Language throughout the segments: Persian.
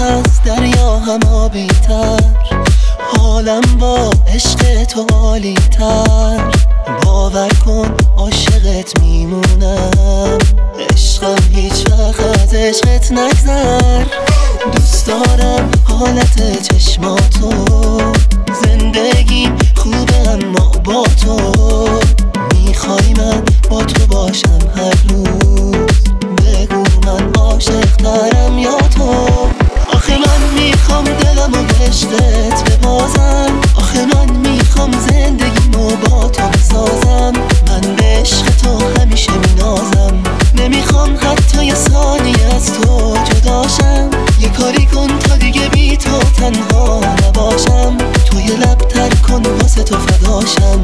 هست دریا هم آبی‌تر، حالم با عشق تو عالی‌تر. باور کن عاشقت میمونم، عشقم هیچ وقت از عشقت نگذر. دوست دارم حالت چشماتو، زندگیم خوبه اما با تو. میخوای من با تو باشم هر روز، بگو من عاشق ترم یا تو. آخه من میخوام دلمو به عشقت ببازم، آخه من میخوام زندگیمو با تو بسازم. من به عشق تو همیشه مینازم، نمیخوام حتی یه ثانیه از تو جداشم. یه کاری کن تا دیگه بی تو تنها نباشم، تو یه لب تر کن واسه تو فداشم.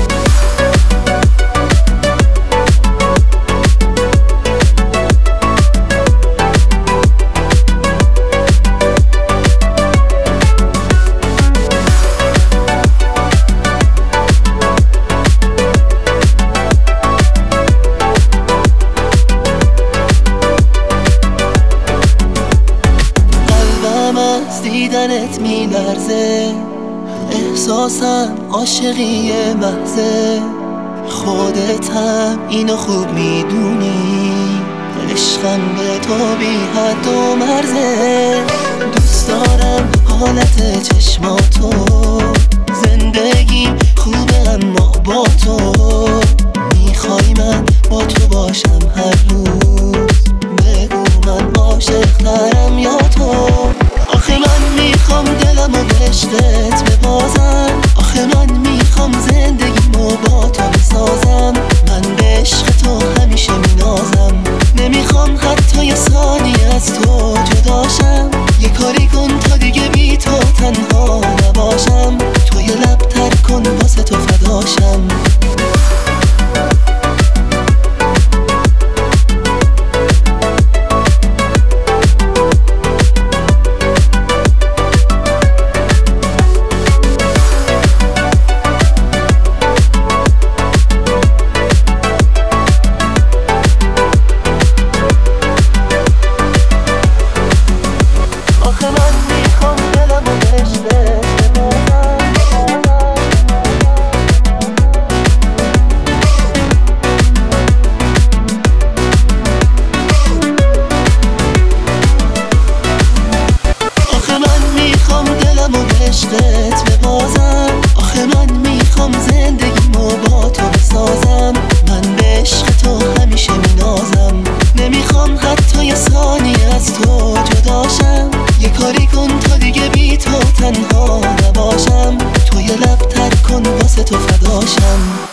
دیدنت میلرزه، احساسم عاشقی محضه. خودت هم اینو خوب میدونی، عشقم به تو بی حد و مرزه. دوست دارم حالت چشماتو، زندگیم خوبه اما با تو. میخوای من با تو باشم هر روز، بگو من عاشق ترم یا تو. آخه من میخوام دلمو به عشقت ببازم، آخه من میخوام زندگیمو با تو بسازم. من به عشق تو همیشه مینازم، نمیخوام حتی یه ثانیه از تو جداشم. یه کاری کن تا دیگه بی تو تنها نباشم، تو یه لب تر کن واسه تو فداشم. عشقت ببازم، آخه من میخوام زندگیمو با تو بسازم. من به عشق تو همیشه مینازم، نمیخوام حتی یه ثانیه از تو جداشم. یه کاری کن تا دیگه بی تو تنها نباشم، تو یه لب تر کن واسه تو فداشم.